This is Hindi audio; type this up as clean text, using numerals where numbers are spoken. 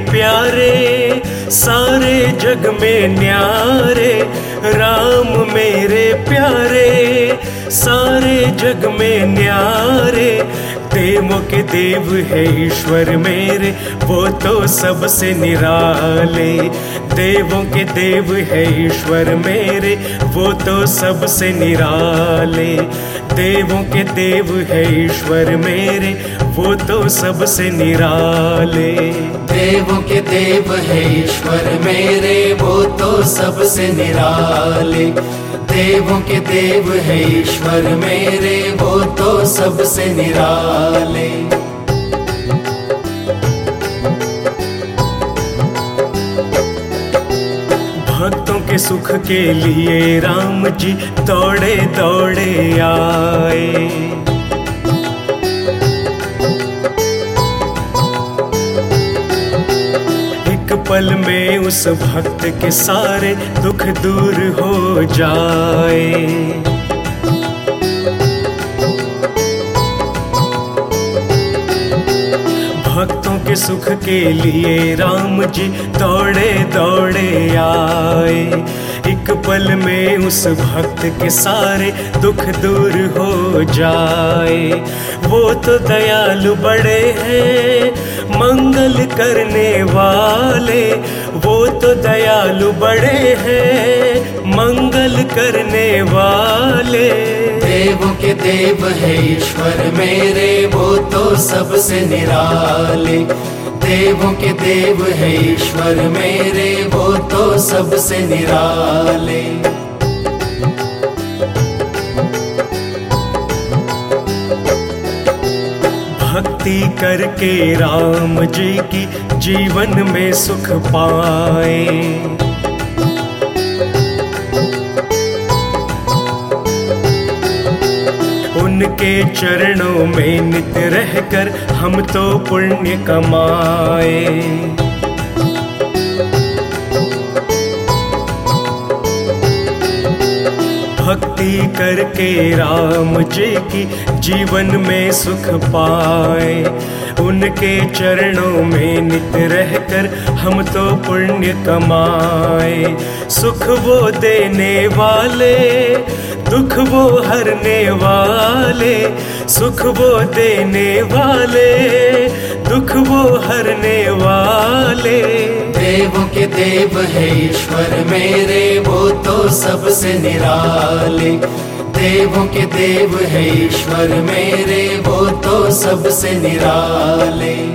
प्यारे, सारे जग में न्यारे। राम मेरे प्यारे, सारे जग में न्यारे। देवों के देव है ईश्वर मेरे, वो तो सबसे निराले। देवों के देव है ईश्वर मेरे, वो तो सबसे निराले। देवों के देव है ईश्वर मेरे, वो तो सबसे निराले। देवों के देव है ईश्वर मेरे, वो तो सबसे निराले। देवों के देव है ईश्वर मेरे, वो तो सबसे निराले। भक्तों के सुख के लिए राम जी दौड़े दौड़े आए। एक पल में उस भक्त के सारे दुख दूर हो जाए। भक्तों के सुख के लिए राम जी दौड़े दौड़े आए। एक पल में उस भक्त के सारे दुख दूर हो जाए। वो तो दयालु बड़े हैं, मंगल करने वाले। वो तो दयालु बड़े हैं, मंगल करने वाले। देवों के देव है ईश्वर मेरे, वो तो सबसे निराले। देवों के देव है ईश्वर मेरे, वो तो सबसे निराले। भक्ति करके राम जी की जीवन में सुख पाए। उनके चरणों में नित रहकर हम तो पुण्य कमाए। भक्ति करके राम जी की जीवन में सुख पाए। उनके चरणों में नित रहकर हम तो पुण्य कमाए। सुख वो देने वाले, दुख वो हरने वाले। सुख वो देने वाले, दुख वो हरने वाले। देवों के देव है ईश्वर मेरे, वो तो सबसे निराले। देवों के देव है ईश्वर मेरे, वो तो सबसे निराले।